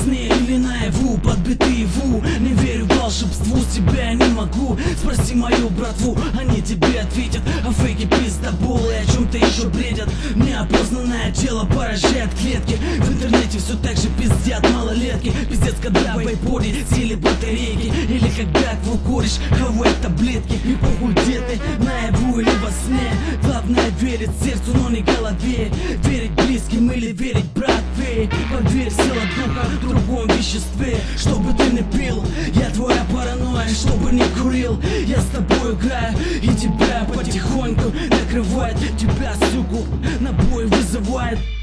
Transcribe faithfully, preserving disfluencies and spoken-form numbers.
сне или наяву, подбиты его. Не верю в волшебству, себя не могу. Спроси мою братву, они тебе ответят. А фейки пиздоболы о чем-то еще бредят. Неопознанное тело поражает клетки. В интернете все так же пиздят малолетки. Пиздец, когда в айподе сели батарейки. Или когда ты куришь хавай таблетки. И похуй где ты, наяву или во сне. Главное верить сердцу, но не голове. Верить близким или верить братве. Поверь, сила духа в другом веществе. Чтобы ты не пил, я твоя паранойя. Чтобы не курил, я с тобой играю. И тебя потихоньку накрывает. Тебя, суку, на бой вызывает.